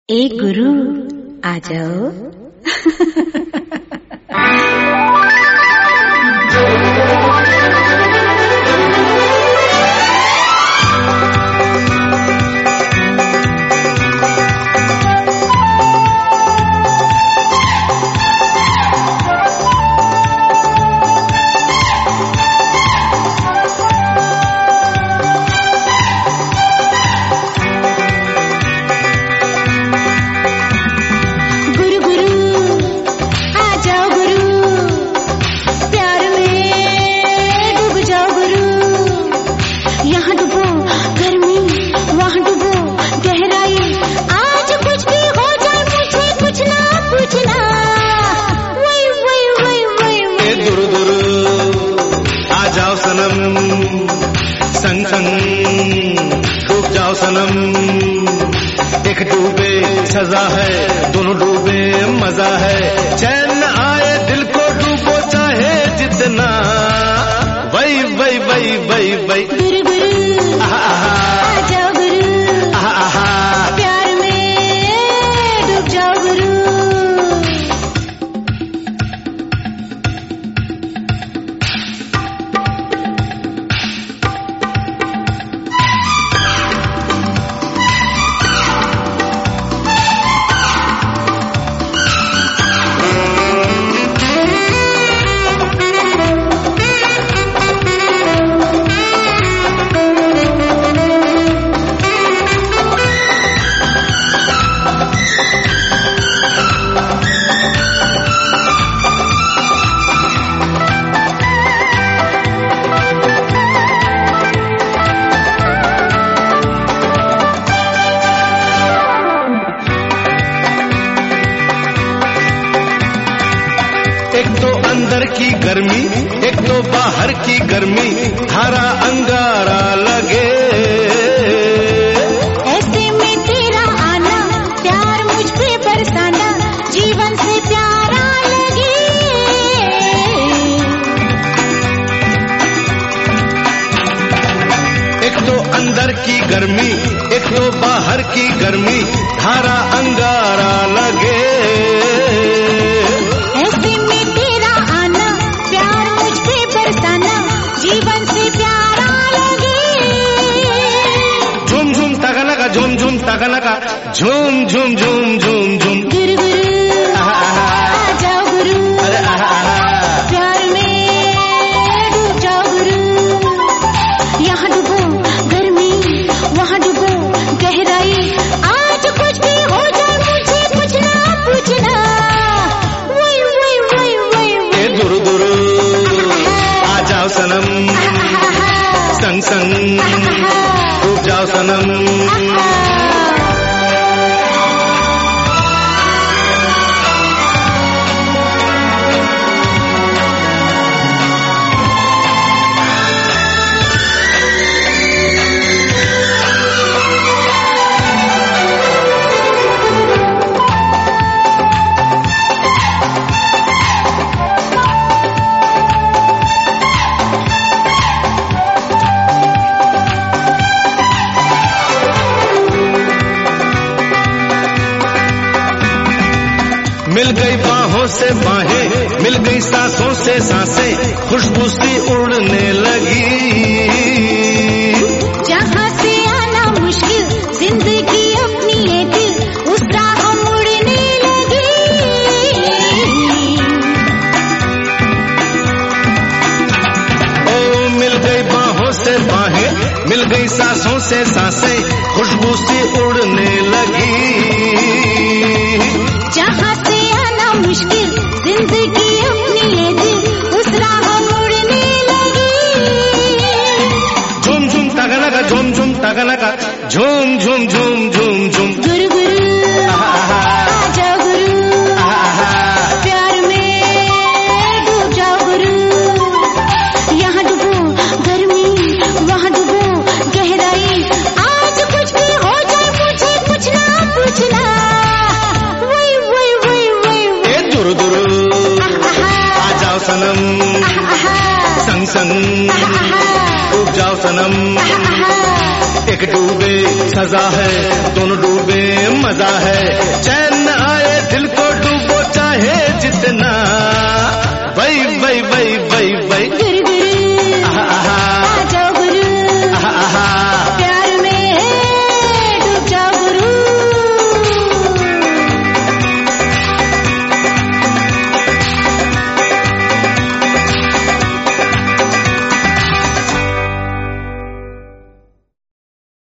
ए गुरु आ जाओ। संग संग डूब जाओ सनम, एक डूबे सजा है, दोनों डूबे मजा है। चैन आए दिल को डूबो चाहे जितना, वही वही वही वही वही। गुरु गुरु आ जाओ गुरु, प्यार में डूब जाओ गुरु। एक तो अंदर की गर्मी, एक तो बाहर की गर्मी, हरा अंगारा लगे। ऐसे में तेरा आना, प्यार मुझ पे बरसाना, जीवन से प्यारा लगे। एक तो अंदर की गर्मी, एक तो बाहर की गर्मी, हरा अंगारा लगे। जीवन से प्यारा लगे। झूम झूम तगलगा, झूम झूम तगलगा, झूम झूम झूम झूम झूम। गुरु गुरु आ जाओ गुरु, प्यार में डूब जाओ गुरु। यहाँ डूबो गर्मी, वहाँ डूबो गहराई, आज कुछ भी हो जाए मुझे कुछ ना पूछना। वही वही वही वही। ए गुरु गुरु आ जाओ सनम, संग संग डूब जाओ सनम। मिल गई बाहों से बाहें, मिल गई सांसों से सांसें, खुशबू सी उड़ने लगी। जहाँ से आना मुश्किल, जिंदगी अपनी ये दिल, उस राह मुड़ने लगी। ओ मिल गई बाहों से बाहें, मिल गई सांसों से सांसें, खुशबू सी उड़ने लगी। जहाँ से आना मुश्किल, जिंदगी अपनी ये दिल, उस राह मुड़ने लगी। झूम झूम तगलगा, झूम झूम तगलगा, झूम झूम झूम झूम झूम। गुरु गुरु आ जाओ गुरु, प्यार में डूब जाओ गुरु। यहाँ डूबो गर्मी, वहाँ डूबो गहराई, आज कुछ भी हो जाए मुझे कुछ ना पूछना। वही वही वही वही। ए दुरु दुरु आ जाओ सनम, संग संग डूब जाओ सनम, एक डूबे सजा है, दोनों डूबे मजा है। चैन न आए दिल को डूबो चाहे जितना, वही वही वही